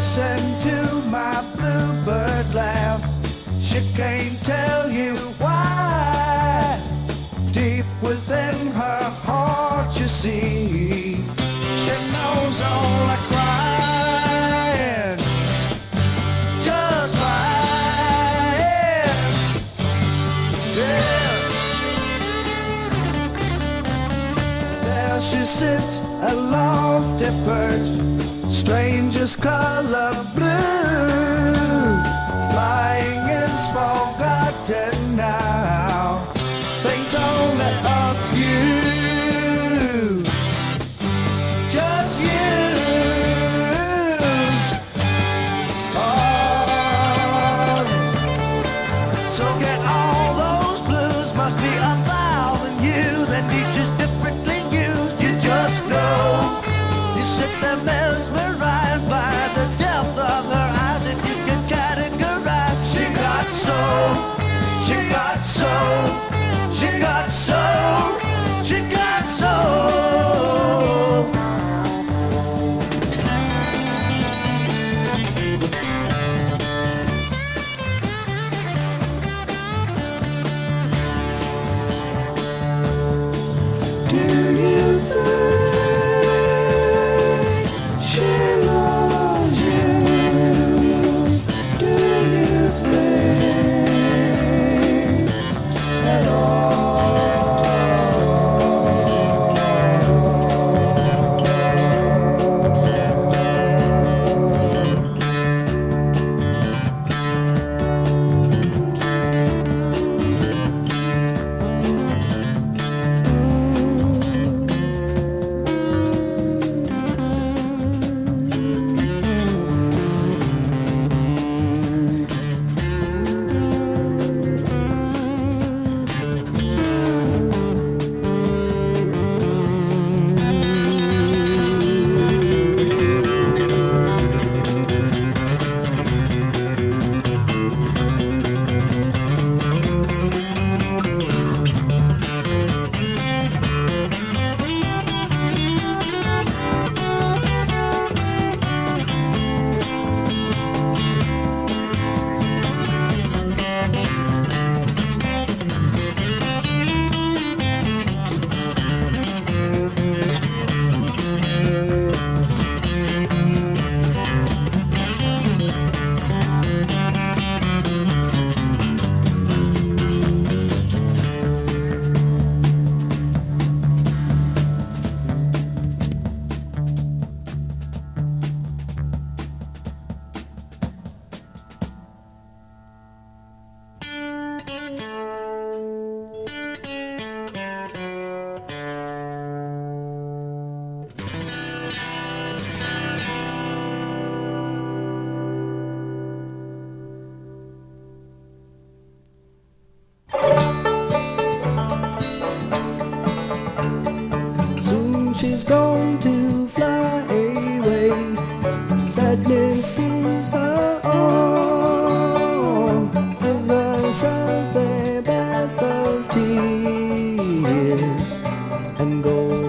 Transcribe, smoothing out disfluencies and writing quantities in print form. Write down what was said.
listen to my bluebird laugh. She can't tell you why. Deep within her heart, you see, she knows all the crying, just crying. Yeah. There she sits, a lofty perch, strangest color blue, flying is forgotten now, things only of you, just you. Oh, so get all those blues, must be 1,000 years, and each is differently used, you just know. You sit there mesmerized by the depth of her eyes, and you can categorize. She got soul, she got soul, she got soul, she got soul. Do you think she loves you? Do you think at all? She's going to fly away. Sadness is her own. Give herself a bath of tears and go